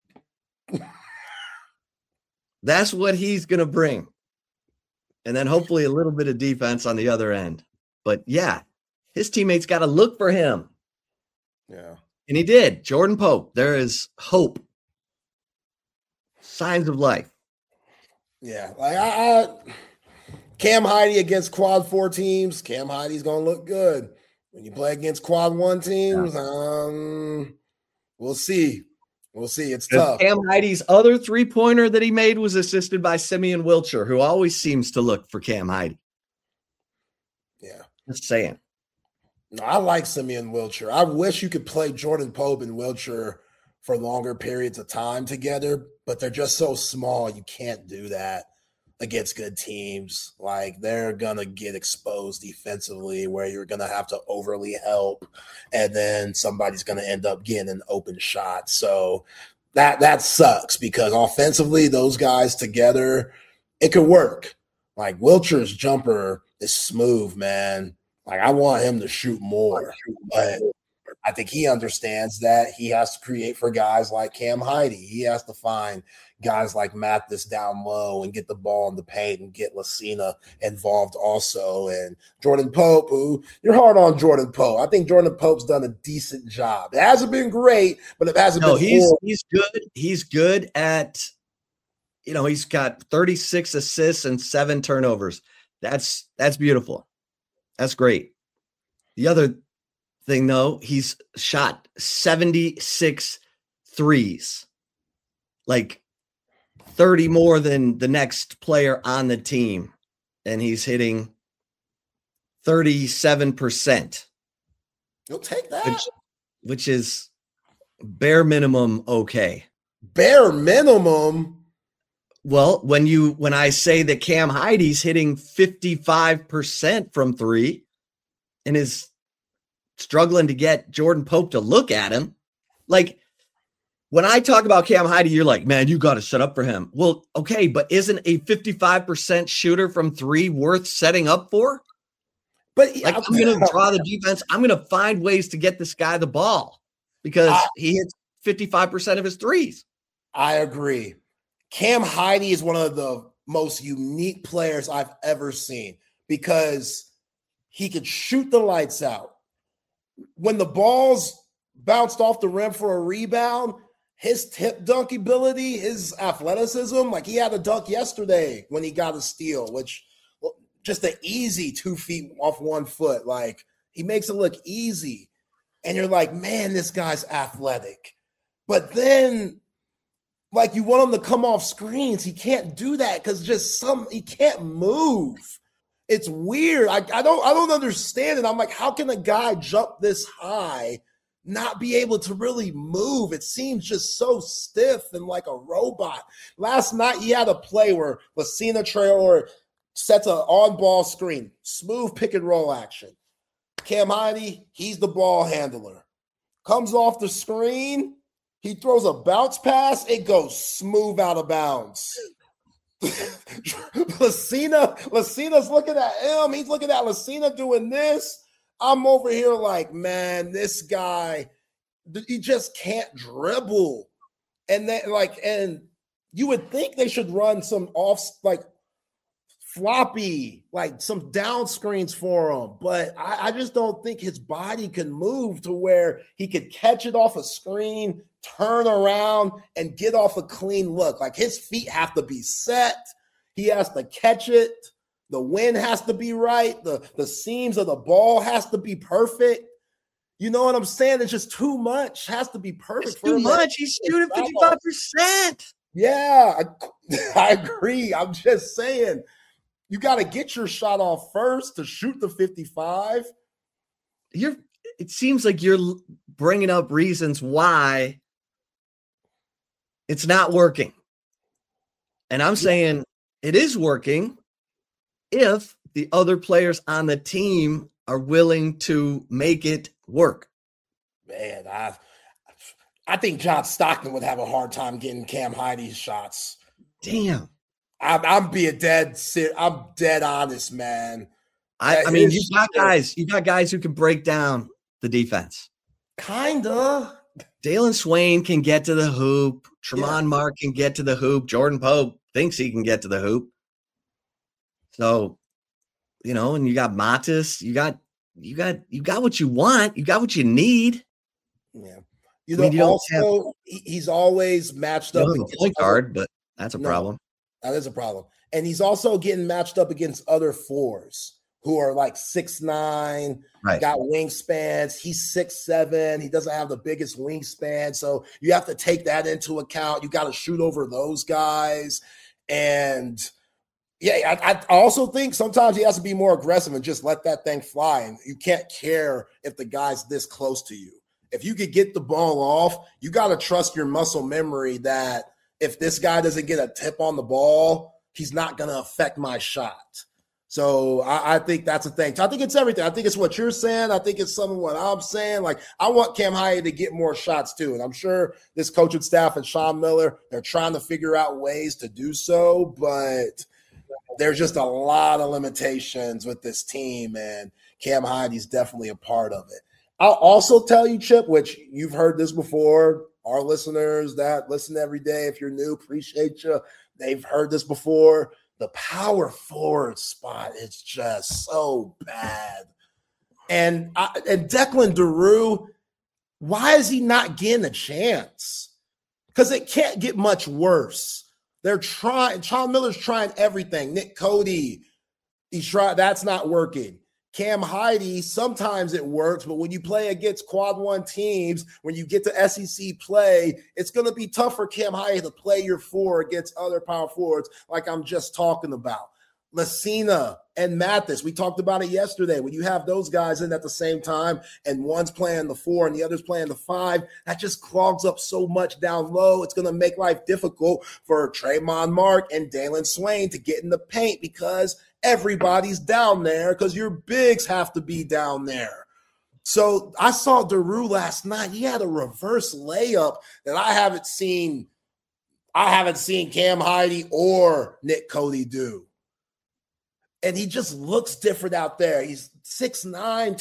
That's what he's going to bring. And then hopefully a little bit of defense on the other end. But yeah, his teammates got to look for him. Yeah. And he did. Jordan Pope, there is hope. Signs of life. Yeah. Like Cam Heide against quad 4 teams, Cam Heide's going to look good. When you play against quad 1 teams, we'll see. We'll see. It's tough. Cam Heide's other 3-pointer that he made was assisted by Simeon Wilcher, who always seems to look for Cam Heide. Yeah. Just saying. No, I like Simeon Wilcher. I wish you could play Jordan Pope and Wilcher for longer periods of time together, but they're just so small. You can't do that against good teams. Like, they're going to get exposed defensively where you're going to have to overly help, and then somebody's going to end up getting an open shot. So that sucks, because offensively, those guys together, it could work. Like, Wilcher's jumper is smooth, man. Like, I want him to shoot more, but I think he understands that he has to create for guys like Cam Heide. He has to find guys like Mathis down low and get the ball in the paint and get Lassina involved also. And Jordan Pope, who you're hard on Jordan Pope. I think Jordan Pope's done a decent job. It hasn't been great, but it hasn't been horrible. He's good. He's good at, he's got 36 assists and 7 turnovers. That's beautiful. That's great. The other thing, though, he's shot 76 threes, like 30 more than the next player on the team, and he's hitting 37%. You'll take that, which is bare minimum okay. Bare minimum. Well, when I say that Cam Heide's hitting 55% from 3 and is struggling to get Jordan Pope to look at him, like, when I talk about Cam Heide, you're like, man, you got to set up for him. Well, okay, but isn't a 55% shooter from 3 worth setting up for? But like, I'm going to draw the defense. I'm going to find ways to get this guy the ball because he hits 55% of his threes. I agree. Cam Heide is one of the most unique players I've ever seen because he could shoot the lights out. When the ball's bounced off the rim for a rebound, his tip dunk ability, his athleticism, like he had a dunk yesterday when he got a steal, which just an easy 2 feet off 1 foot. Like, he makes it look easy. And you're like, man, this guy's athletic. But then, like, you want him to come off screens. He can't do that because he can't move. It's weird. I don't understand it. I'm like, how can a guy jump this high, not be able to really move? It seems just so stiff and like a robot. Last night, he had a play where Lassina Traore sets an on-ball screen, smooth pick and roll action. Cam Heide, he's the ball handler. Comes off the screen, he throws a bounce pass, it goes smooth out of bounds. Lassina's looking at him. He's looking at Lassina doing this. I'm over here like, man, this guy, he just can't dribble. And you would think they should run some floppy, like some down screens for him. But I just don't think his body can move to where he could catch it off a screen, turn around, and get off a clean look. Like, his feet have to be set. He has to catch it. The wind has to be right. The seams of the ball has to be perfect. You know what I'm saying? It's just too much. Has to be perfect. It's too much. He's shooting 55%. Yeah, I agree. I'm just saying, you got to get your shot off first to shoot the 55. It seems like you're bringing up reasons why it's not working. And I'm saying it is working if the other players on the team are willing to make it work. Man, I think John Stockton would have a hard time getting Cam Heide's shots. Damn. I'm dead honest, man. I mean, you got guys who can break down the defense. Kinda. Dalen Swain can get to the hoop. Tremont Mark can get to the hoop. Jordan Pope thinks he can get to the hoop. So, and you got Matis. You got what you want. You got what you need. Yeah. He's always matched up against a point guard, but that's a problem. That is a problem. And he's also getting matched up against other fours who are like 6'9", right, got wingspans. He's 6'7". He doesn't have the biggest wingspan. So you have to take that into account. You got to shoot over those guys. And yeah, I also think sometimes he has to be more aggressive and just let that thing fly. And you can't care if the guy's this close to you. If you could get the ball off, you got to trust your muscle memory that if this guy doesn't get a tip on the ball, he's not going to affect my shot. So I think that's a thing. So I think it's everything. I think it's what you're saying. I think it's some of what I'm saying. Like, I want Cam Heidi to get more shots too. And I'm sure this coaching staff and Sean Miller, they're trying to figure out ways to do so. But there's just a lot of limitations with this team. And Cam Heidi's definitely a part of it. I'll also tell you, Chip, which you've heard this before, our listeners that listen every day, if you're new, appreciate you. They've heard this before. The power forward spot is just so bad. And Declan Daru, why is he not getting a chance? Because it can't get much worse. They're trying. Sean Miller's trying everything. Nick Cody, he's trying. That's not working. Cam Heidi, sometimes it works, but when you play against quad one teams, when you get to SEC play, it's going to be tough for Cam Heidi to play your four against other power forwards like I'm just talking about. Lacina and Mathis, we talked about it yesterday. When you have those guys in at the same time and one's playing the 4 and the other's playing the 5, that just clogs up so much down low. It's going to make life difficult for Trayvon Mark and Dalen Swain to get in the paint because everybody's down there because your bigs have to be down there. So I saw Daru last night. He had a reverse layup that I haven't seen Cam Heidi or Nick Cody do. And he just looks different out there. He's 6'9",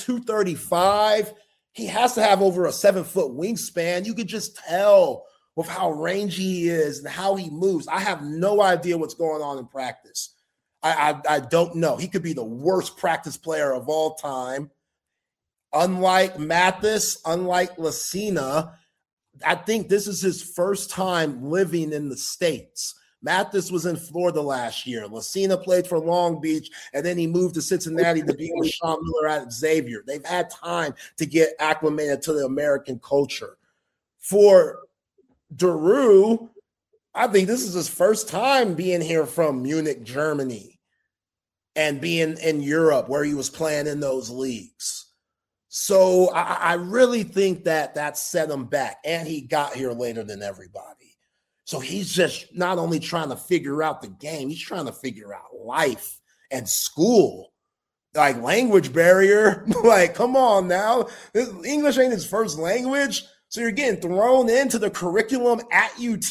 235. He has to have over a 7-foot wingspan. You could just tell with how rangy he is and how he moves. I have no idea what's going on in practice. I don't know. He could be the worst practice player of all time. Unlike Mathis, unlike Lacina, I think this is his first time living in the States. Mathis was in Florida last year. Lacina played for Long Beach, and then he moved to Cincinnati to be with Sean Miller at Xavier. They've had time to get acclimated to the American culture. For Daru, I think this is his first time being here from Munich, Germany, and being in Europe where he was playing in those leagues. So I really think that set him back, and he got here later than everybody. So he's just not only trying to figure out the game, he's trying to figure out life and school, like language barrier. Like, come on now. English ain't his first language. So you're getting thrown into the curriculum at UT.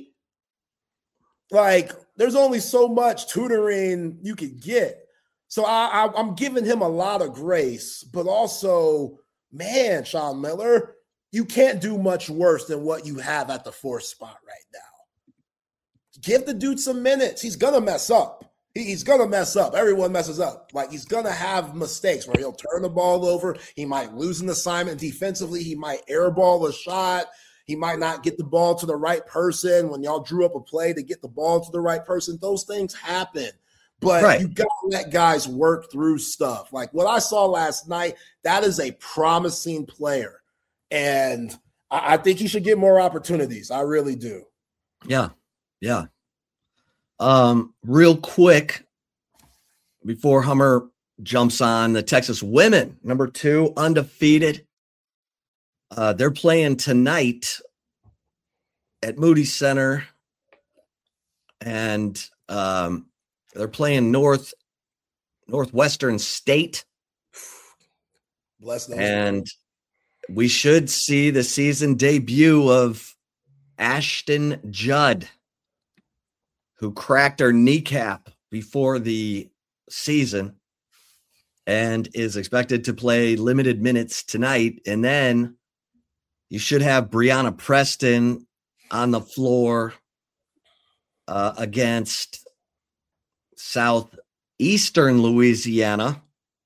Like, there's only so much tutoring you could get. So I'm giving him a lot of grace, but also, man, Sean Miller, you can't do much worse than what you have at the 4th spot right now. Give the dude some minutes. He's going to mess up. He's going to mess up. Everyone messes up. Like, he's going to have mistakes where he'll turn the ball over. He might lose an assignment defensively. He might airball a shot. He might not get the ball to the right person when y'all drew up a play to get the ball to the right person. Those things happen. But You got to let guys work through stuff. Like what I saw last night, that is a promising player. And I think he should get more opportunities. I really do. Yeah. Yeah. Real quick, before Hummer jumps on, the Texas women, number 2, undefeated. They're playing tonight at Moody Center, and they're playing Northwestern State. Bless them. And we should see the season debut of Ashton Judd, who cracked her kneecap before the season and is expected to play limited minutes tonight. And then you should have Brianna Preston on the floor against Southeastern Louisiana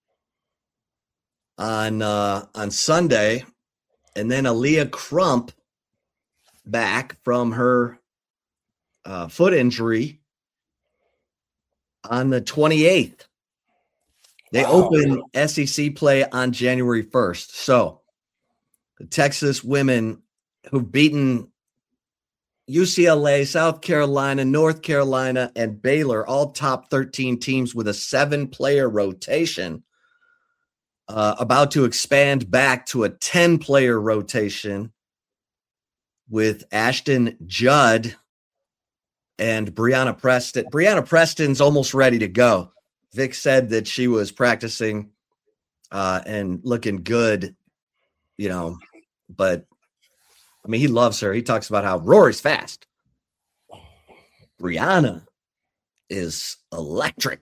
on Sunday. And then Aaliyah Crump back from her foot injury on the 28th. They open SEC play on January 1st. So the Texas women who've beaten UCLA, South Carolina, North Carolina, and Baylor, all top 13 teams with a 7-player rotation, about to expand back to a 10-player rotation with Ashton Judd and Brianna Preston. Brianna Preston's almost ready to go. Vic said that she was practicing and looking good, but I mean, he loves her. He talks about how Rory's fast. Brianna is electric.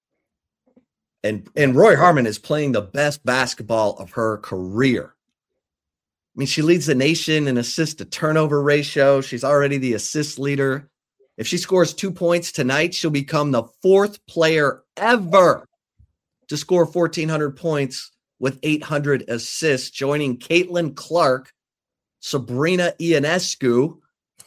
And Rory Harmon is playing the best basketball of her career. I mean, she leads the nation in assist to turnover ratio. She's already the assist leader. If she scores 2 points tonight, she'll become the 4th player ever to score 1,400 points with 800 assists, joining Caitlin Clark, Sabrina Ionescu,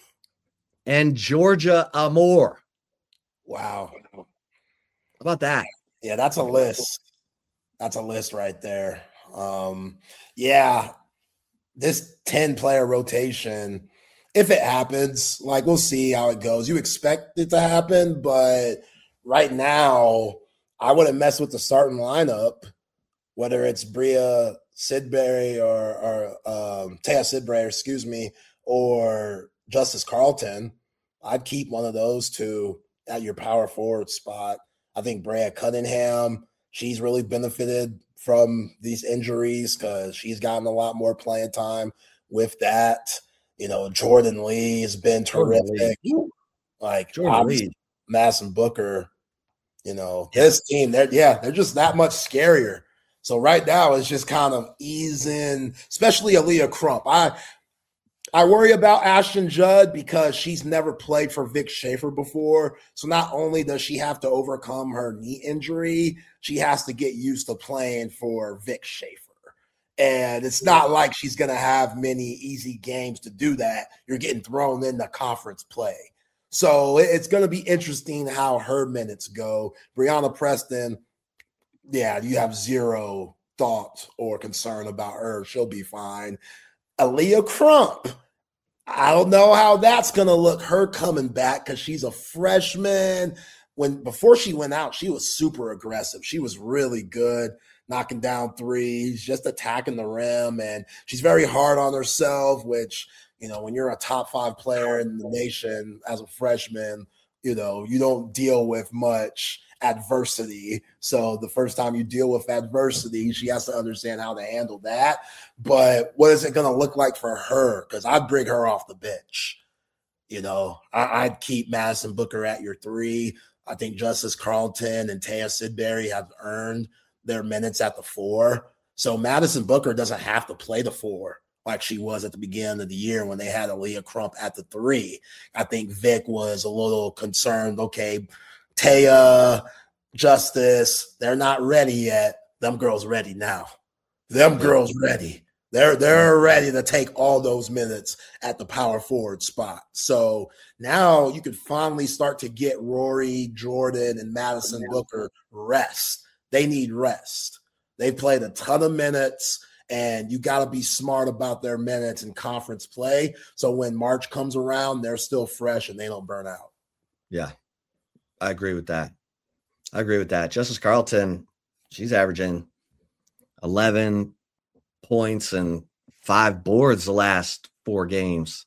and Georgia Amore. Wow. How about that? Yeah, that's a list. That's a list right there. Yeah, this 10-player rotation, if it happens, like, we'll see how it goes. You expect it to happen, but right now, I wouldn't mess with the starting lineup, whether it's Bria Sidbury or Taya Sidbury, or Justice Carlton. I'd keep one of those two at your power forward spot. I think Bria Cunningham, she's really benefited from these injuries because she's gotten a lot more playing time with that. Jordan Lee has been terrific. Like, obviously, Madison Booker, this team, they're just that much scarier. So right now it's just kind of easing, especially Aaliyah Crump. I worry about Ashton Judd because she's never played for Vic Schaefer before. So not only does she have to overcome her knee injury, she has to get used to playing for Vic Schaefer. And it's not like she's going to have many easy games to do that. You're getting thrown into conference play. So it's going to be interesting how her minutes go. Brianna Preston, yeah, you have zero thought or concern about her. She'll be fine. Aaliyah Crump, I don't know how that's going to look, her coming back, because she's a freshman. Before she went out, she was super aggressive. She was really good, knocking down threes, just attacking the rim, and she's very hard on herself, which, when you're a top 5 player in the nation as a freshman, you don't deal with much adversity. So the first time you deal with adversity, she has to understand how to handle that. But what is it going to look like for her? Because I'd bring her off the bench. I'd keep Madison Booker at your 3. I think Justice Carlton and Taya Sidbury have earned their minutes at the 4. So Madison Booker doesn't have to play the 4 like she was at the beginning of the year when they had Aaliyah Crump at the 3. I think Vic was a little concerned, okay, Taya, Justice, they're not ready yet. Them girls ready now. Them girls ready. They're ready to take all those minutes at the power forward spot. So now you can finally start to get Rory, Jordan, and Madison Booker rest. They need rest. They played a ton of minutes, and you got to be smart about their minutes in conference play. So when March comes around, they're still fresh and they don't burn out. Yeah, I agree with that. Justice Carlton, she's averaging 11 points and 5 boards the last 4 games.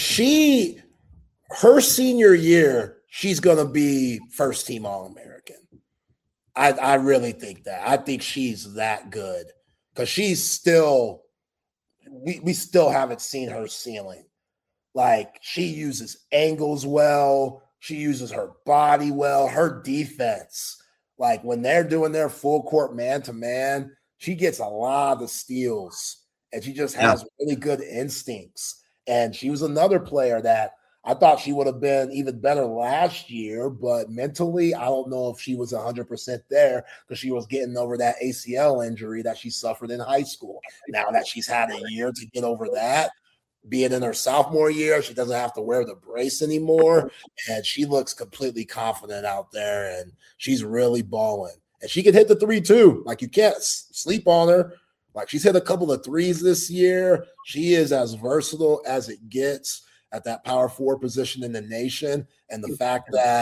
Her senior year, she's going to be first team All-American. I really think that. I think she's that good because she's still, we still haven't seen her ceiling. Like, she uses angles well. She uses her body well. Her defense, like when they're doing their full court man-to-man, she gets a lot of steals, and she just has really good instincts. And she was another player that I thought she would have been even better last year, but mentally, I don't know if she was 100% there because she was getting over that ACL injury that she suffered in high school. Now that she's had a year to get over that, being in her sophomore year, she doesn't have to wear the brace anymore, and she looks completely confident out there, and she's really balling. And she can hit the 3 too. Like, you can't sleep on her. Like, she's hit a couple of threes this year. She is as versatile as it gets at that power forward position in the nation. And the fact that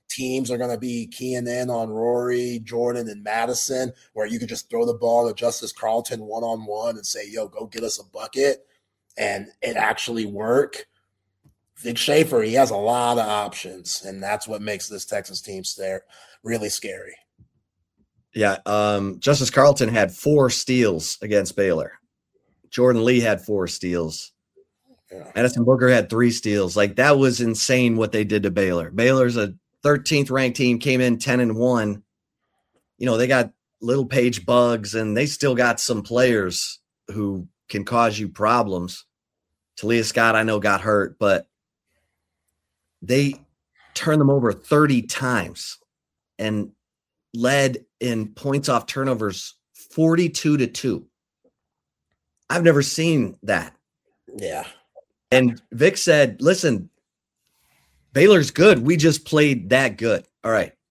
teams are going to be keying in on Rory, Jordan, and Madison, where you could just throw the ball to Justice Carlton one-on-one and say, yo, go get us a bucket, and it actually work. Vic Schaefer, he has a lot of options, and that's what makes this Texas team really scary. Yeah, Justice Carlton had 4 steals against Baylor. Jordan Lee had 4 steals. Yeah. Madison Booker had 3 steals. Like, that was insane what they did to Baylor. Baylor's a 13th ranked team, came in 10-1. You know, they got Little Page Bugs, and they still got some players who can cause you problems. Talia Scott, I know, got hurt, but they turned them over 30 times and led in points off turnovers 42-2. I've never seen that. Yeah. And Vic said, listen, Baylor's good. We just played that good. All right.